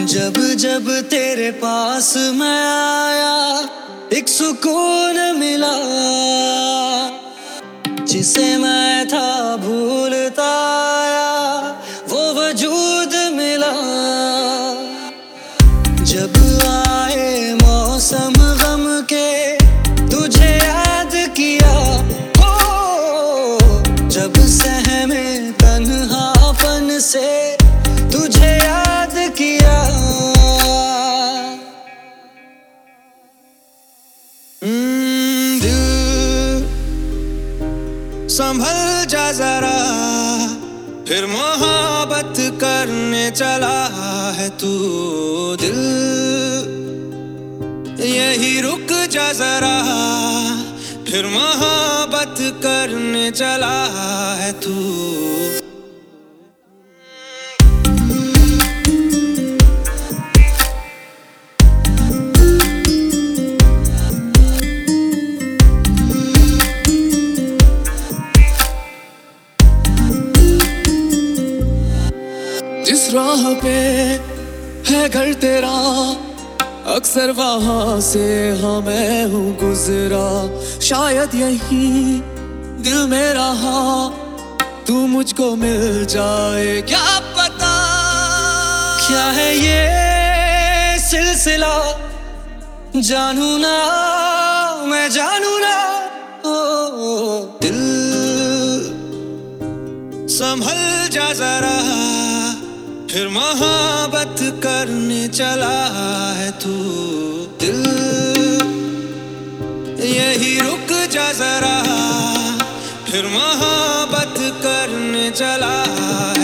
जब जब तेरे पास मैं आया एक सुकून मिला, जिसे मैं था भूलता आया वो वजूद मिला। जब आए मौसम गम के तुझे याद किया, हो जब सहमे तन्हापन से तुझे याद किया। दिल संभल जा जरा, फिर मोहब्बत करने चला है तू। दिल यही रुक जा जरा, फिर मोहब्बत करने चला है तू। जिस राह पे है घर तेरा, अक्सर वहां से हाँ मैं हूँ गुजरा। शायद यही दिल में रहा, तू मुझको मिल जाए क्या पता। क्या है ये सिलसिला, जानू ना मैं जानू ना। ओ दिल संभल जा जरा, फिर मोहब्बत करने चला है तू। दिल यही रुक जा जरा, फिर मोहब्बत करने चला